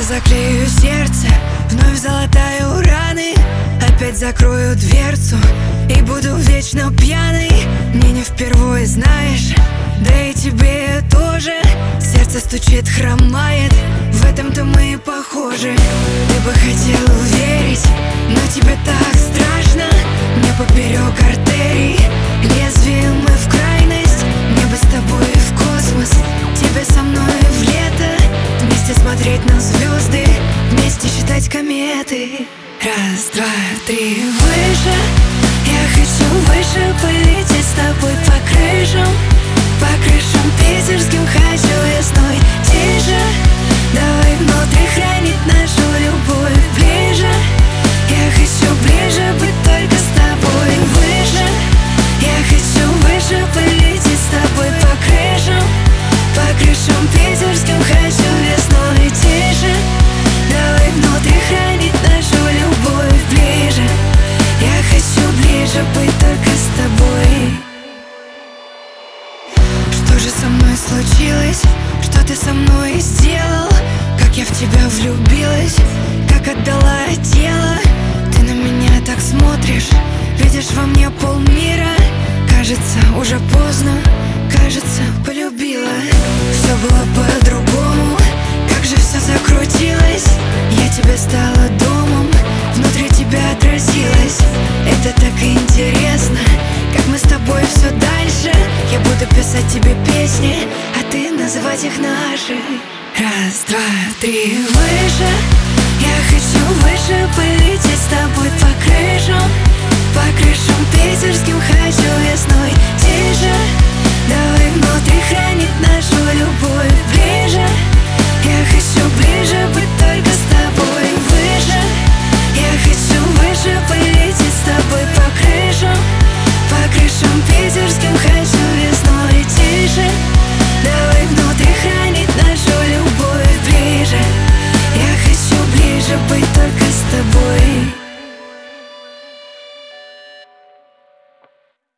заклею сердце, вновь залатаю раны, опять закрою дверцу и буду вечно пьяной. Мне не впервые, знаешь, да и тебе тоже. Сердце стучит, хромает, в этом-то мы и похожи. Ты бы хотел верить, но тебе так страшно. Мне поперек артерий, лезвием мы в крайность. Мне бы с тобой в космос, тебе со мной в лето. Вместе смотреть на звезды, вместе считать кометы. Раз, два, три, выше. Я хочу выше полететь с тобой по крышам питерским. Хочу весной тише. Давай внутри хранить нашу любовь ближе. Я хочу ближе быть только с тобой. Выше. Я хочу выше полететь с тобой по крышам питерским. Хочу весной тише. Давай внутри хранить нашу любовь ближе. Я хочу ближе быть только с тобой. Что же со мной случилось? Что ты со мной сделал? Как я в тебя влюбилась, как отдала тело. Ты на меня так смотришь, видишь во мне полмира. Кажется, уже поздно, кажется, полюбила. Все было по-другому, как же все закрутилось. Я тебе стала домом, внутри тебя отразилась. Это так интересно, как мы с тобой все дальше. Я буду писать тебе песни, а ты называть их наши. Раз, два, три, выше. Я хочу выше полететь с тобой по крышам питерским. Хочу весной тише. Давай внутри хранить нас.